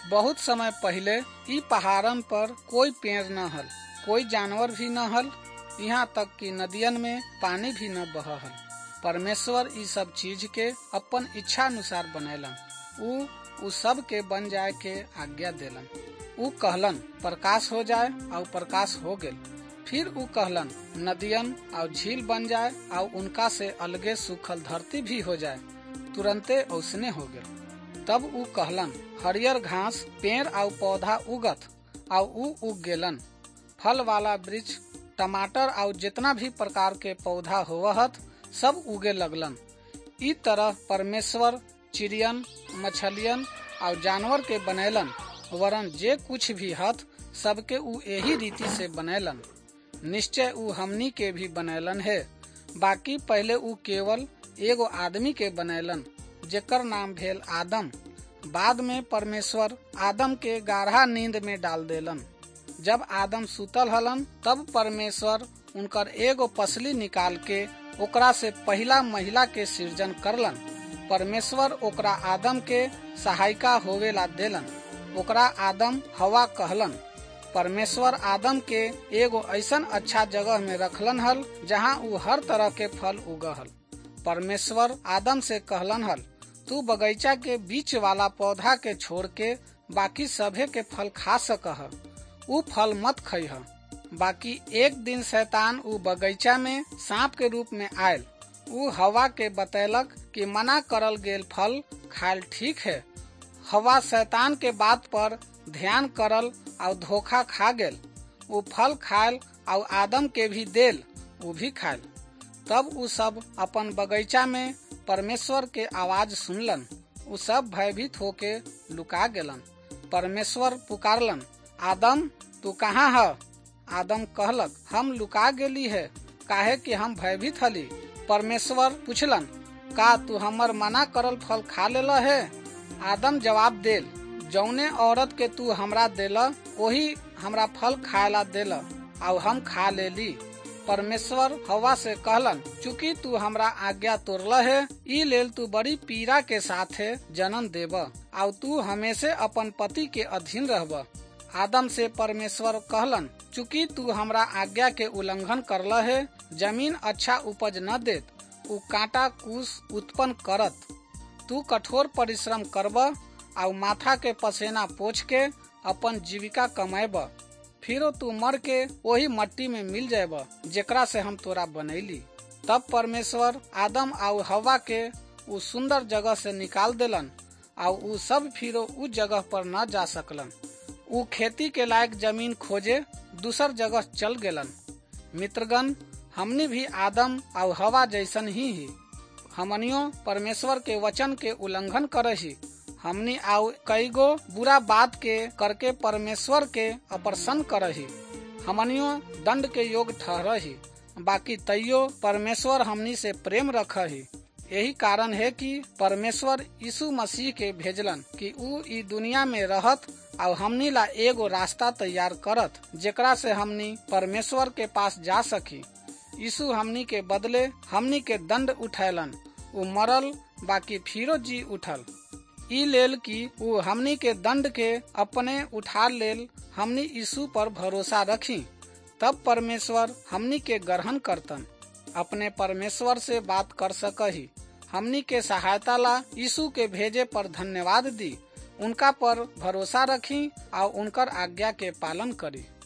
बहुत समय पहले ई पहाड़न पर कोई पेड़ न हल, कोई जानवर भी न हल, यहाँ तक कि नदियन में पानी भी न बह हल। परमेश्वर ई सब चीज के अपन इच्छा अनुसार बनैलन। ऊ सब के बन जाए के आज्ञा देलन। ऊ कहलन प्रकाश हो जाए और प्रकाश हो गेल। फिर ऊ कहलन नदियन और झील बन जाए और उनका से अलगे सूखल धरती भी हो जाए। तुरंते ओसने हो गेल। तब ऊ कहलन हरियर घास, पेड़ और पौधा उगत और ऊ उग गेलन। फल वाला वृक्ष, टमाटर और जितना भी प्रकार के पौधा होवत सब उगे लगलन। ई तरह परमेश्वर चिड़ियन, मछलियन और जानवर के बनैलन, वरन जे कुछ भी हथ सबके ऊ यही रीति से बनैलन। निश्चय ऊ हमनी के भी बनैलन है। बाकी पहले ऊ केवल एगो आदमी के बनैलन जेकर नाम भेल आदम। बाद में परमेश्वर आदम के गाढ़ा नींद में डाल देलन। जब आदम सुतल हलन तब परमेश्वर उनकर एगो पसली निकाल के ओकरा से पहला महिला के सृजन करलन। परमेश्वर ओकरा आदम के सहायिका होवेला देलन। ओकरा आदम हवा कहलन। परमेश्वर आदम के एगो ऐसन अच्छा जगह में रखलन हल जहाँ ऊ हर तरह के फल उगहल। परमेश्वर आदम से कहलन हल तू बगीचा के बीच वाला पौधा के छोड़ के बाकी सभे के फल खा सकह, ऊ फल मत खइह। बाकी एक दिन शैतान ऊ बगीचा में सांप के रूप में आयल। ऊ हवा के बतैलक कि मना करल गेल फल खायल ठीक है। हवा शैतान के बात पर ध्यान करल और धोखा खा गेल। ऊ फल खायल और आदम के भी देल, ऊ भी खायल। तब ऊ सब अपन बगीचा में परमेश्वर के आवाज सुनलन। ऊ सब भयभीत होके लुका गेलन। परमेश्वर पुकारलन आदम तू कहाँ है? आदम कहलक हम लुका गेली है, काहे कि हम भयभीत हली। परमेश्वर पूछलन का तू हमर मना करल फल खा लेला है? आदम जवाब देल जौने औरत के तू हमरा देला वही हमरा फल खायला देला और हम खा लेली। परमेश्वर हवा से कहलन चूंकि तू हमरा आज्ञा तोड़ला है, ई लेल तू बड़ी पीड़ा के साथे जन्म देब और तू हमेशा अपन पति के अधीन रहब। आदम से परमेश्वर कहलन चूंकि तू हमरा आज्ञा के उल्लंघन करला है, जमीन अच्छा उपज न देत, ऊ कांटा कूस उत्पन्न करत। तू कठोर परिश्रम करब और माथा के पसेना पोंछ के अपन जीविका कमाएब। फिर तू मर के वही मट्टी में मिल जाएब जेकरा से हम तोरा बनैली। तब परमेश्वर आदम और हवा के ऊ सुंदर जगह से निकाल देलन और ऊ सब फिर उस जगह पर न जा सकलन। ऊ खेती के लायक जमीन खोजे दूसर जगह चल गेलन। मित्रगण, हमनी भी आदम और हवा जैसन ही हमनियो परमेश्वर के वचन के उल्लंघन करही। हमनी आउ कई गो बुरा बात के करके परमेश्वर के अप्रसन्न करही। हमनियो दंड के योग ठहरही, बाकी तैयो परमेश्वर हमनी से प्रेम रखही। यही कारण है कि परमेश्वर यीशु मसीह के भेजलन कि ऊ ई दुनिया में रहत और हमनी ला एगो रास्ता तैयार करत जेकरा से हमनी परमेश्वर के पास जा सकी। यीशु हमनी के बदले हमनी के दंड उठैलन। ऊ मरल बाकी फिरो जी उठल। ई लेल कि ऊ हमनी के दंड के अपने उठार लेल हमनी यीशु पर भरोसा रखी, तब परमेश्वर हमनी के ग्रहण करतन। अपने परमेश्वर से बात कर सकही। हमनी के सहायता ला यीशु के भेजे पर धन्यवाद दी। उनका पर भरोसा रखी और उनकर आज्ञा के पालन करी।